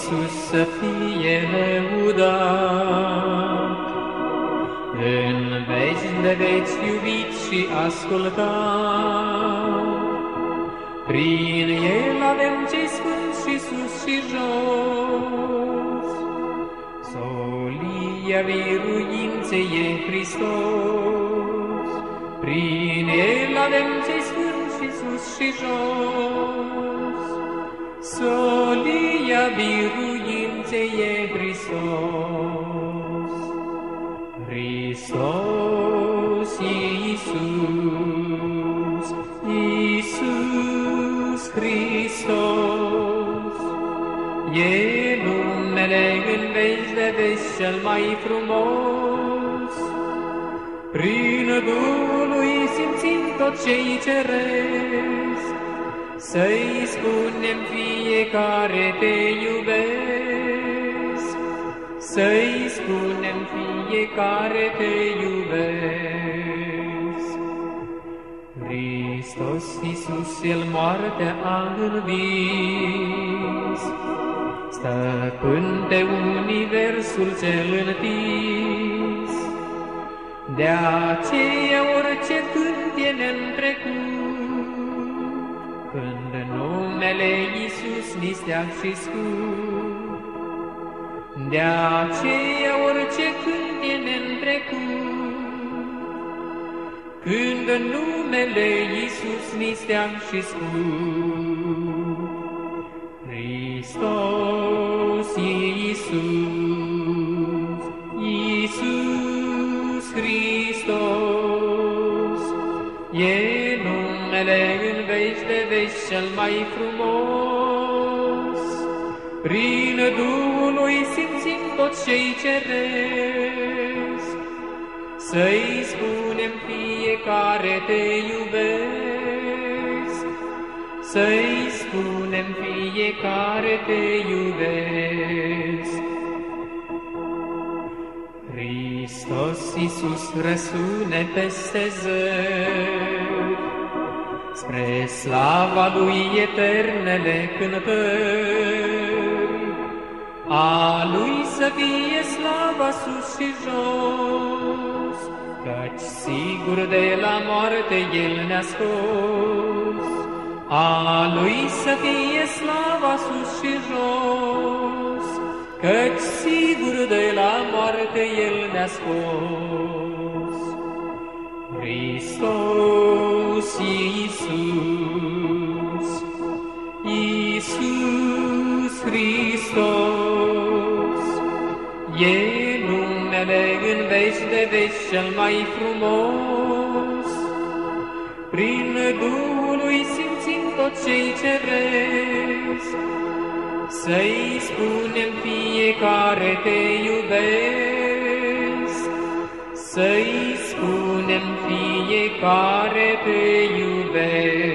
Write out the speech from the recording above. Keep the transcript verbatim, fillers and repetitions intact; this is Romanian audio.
Iisus să fie lăudat. În veci de veci iubit și ascultat, prin El avem cei sfânți și sus și jos. Solia biruinței e Hristos, prin El avem cei sfânți și sus și jos. Solia biruinței e Hristos, Hristos Iisus, Iisus Hristos. E numele în veci de veci cel mai frumos, prin Duhul lui simțim tot ce-i ceresc, să-i spunem fiecare te iubesc, să-i spunem fiecare te iubesc. Hristos Iisus, El moartea a învins, stăpân pe universul cel întins. De aceea orice cânt e neîntrecut, când numele Iisus ni stea și scut. De aceea orice cânt e neîntrecut, când numele Iisus ni stea și scut. Hristos Iisus, Iisus Hristos, e numele în veci de veci cel mai frumos. Prin Duhul lui simțim tot ce-i ceresc, să-i spunem fiecare te iubesc, să-i spunem fiecare te iubesc. Hristos Iisus răsune peste zări, spre slava Lui eternele cântări. A Lui să fie slava sus și jos, căci sigur de la moarte El ne-a scos. A Lui să fie slava sus și jos, căci sigur de la moarte El ne-a scos. Hristos Iisus, Iisus Hristos, e numele în veci de veci cel mai frumos. Prin Duhul lui simțim tot ce-i ceresc, să-i spunem fiecare te iubesc, să-i spunem fiecare te iubesc.